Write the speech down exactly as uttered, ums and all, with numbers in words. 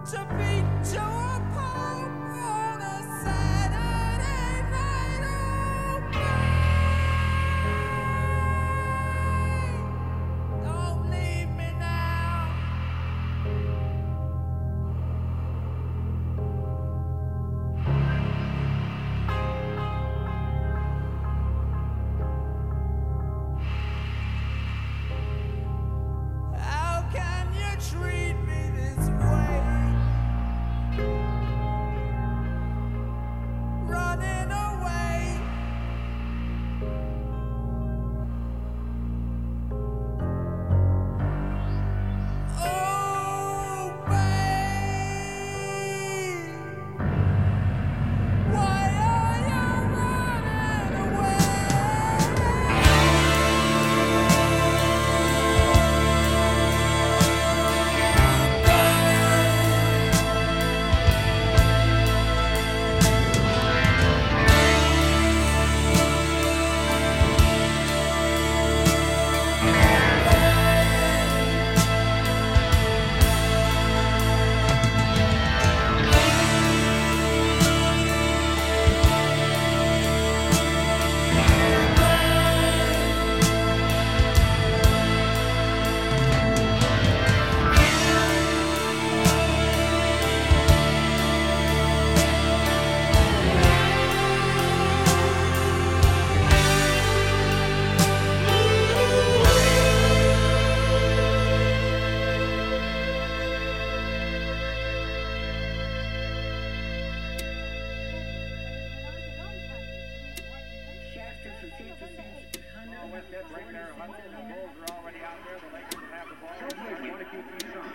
to beat to a pulp on a Saturday night. Oh, babe, don't leave me now. How can you treat me this way? Running away. Oh, babe, why are you running away? West End right there. Hudson and the Bulls are already out there. The Lakers have the ball. They want to keep these